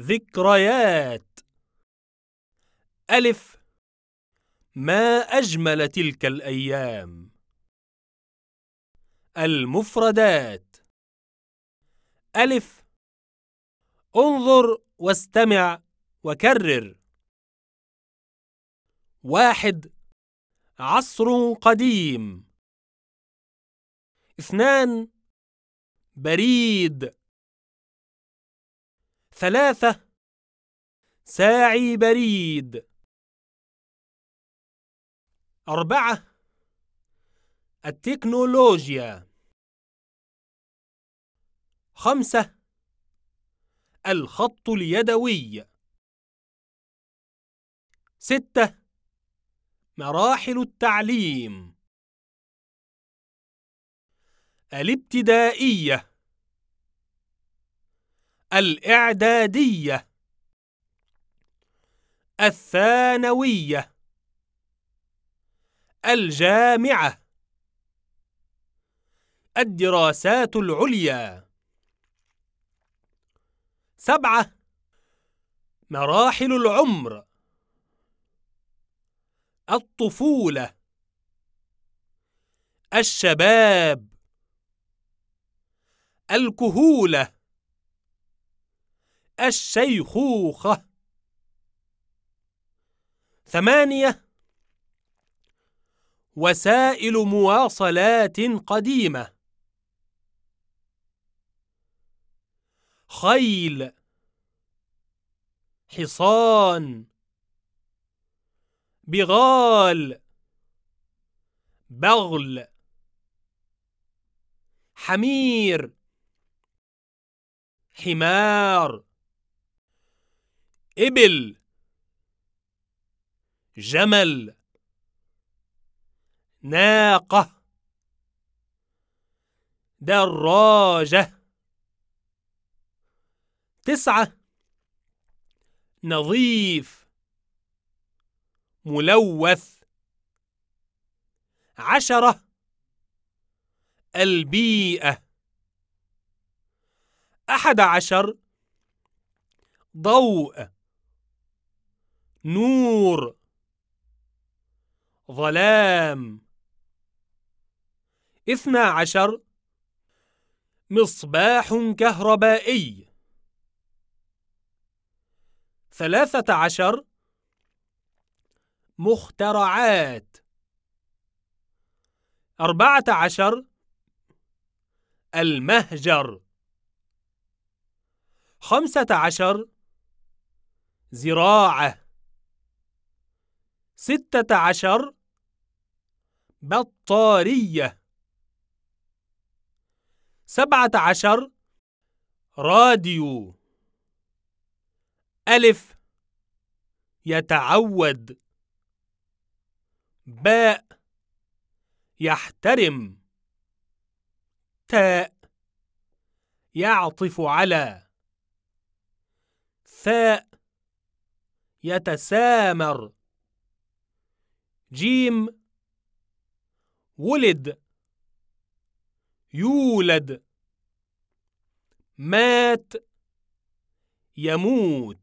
ذكريات. ألف. ما أجمل تلك الأيام. المفردات. ألف. انظر واستمع وكرر. 1. عصر قديم. 2. بريد. 3. ساعي بريد. 4. التكنولوجيا. 5. الخط اليدوي. 6. مراحل التعليم. الابتدائية. الإعدادية. الثانوية. الجامعة. الدراسات العليا. 7. مراحل العمر. الطفولة. الشباب. الكهولة. الشيخوخة. 8. وسائل مواصلات قديمة. خيل. حصان. بغال. بغل. حمير. حمار. إبل. جمل. ناقة. دراجة. 9. نظيف. ملوث. 10. البيئة. 11. ضوء. نور. ظلام. 12. مصباح كهربائي. 13. مخترعات. 14. المهجر. 15. زراعة. 16. بطارية. 17. راديو. ألف. يتعود. باء. يحترم. تاء. يعطف على. ثاء. يتسامر. جيم. ولد. يولد. مات. يموت.